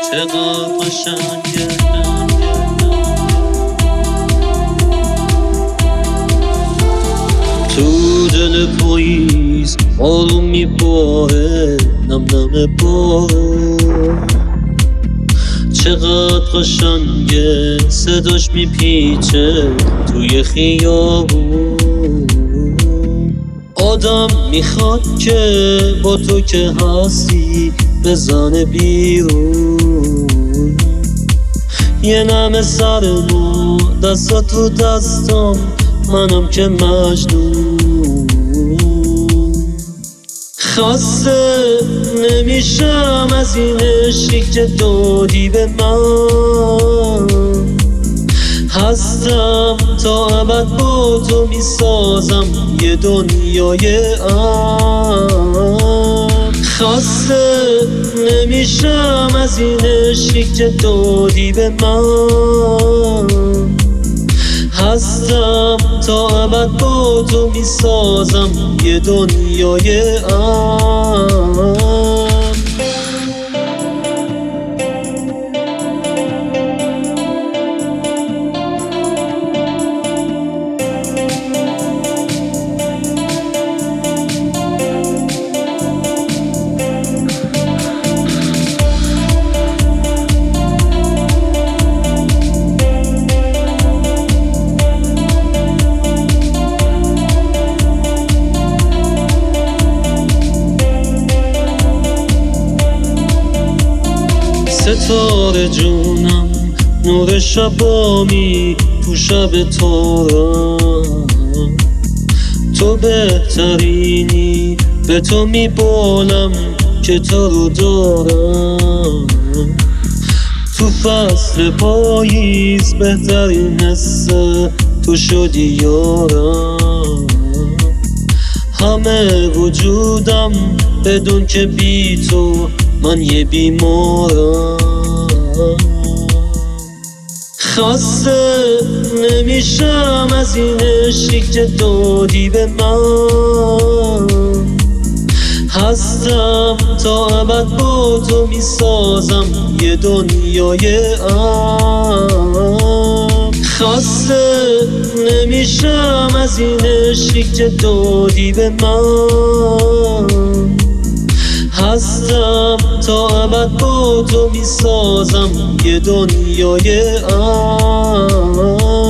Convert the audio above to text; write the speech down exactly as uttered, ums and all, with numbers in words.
چقدر قشنگه تو دل پاییز آروم میباره، نم نم باره. چقدر قشنگه صداش میپیچه توی خیابون. آدم میخواد که با تو که هستی بزنه بیرون. یه نم سر ما دستا تو دستم، منم که مجنون. خسته نمیشم از این عشقی که دادی به من. هستم تا ابد با تو میسازم یه دنیای امن. خسته نمیشم از این عشقی که دادی به من. هستم تا ابد با تو میسازم یه دنیای امن. ستاره جونم نور شبامی تو شب تارم. تو بهترینی به تو میبالم که تو رو دارم. تو فصل پاییز بهترین حسه تو شدی یارم. همه وجودم بدون که بی تو من یه بیمارم. خسته نمیشم از این عشقی که دادی به من. هستم تا ابد با تو میسازم یه دنیای امن. خسته نمیشم از این عشقی که دادی به من. هستم تا ابد با تو میسازم یه دنیای امن.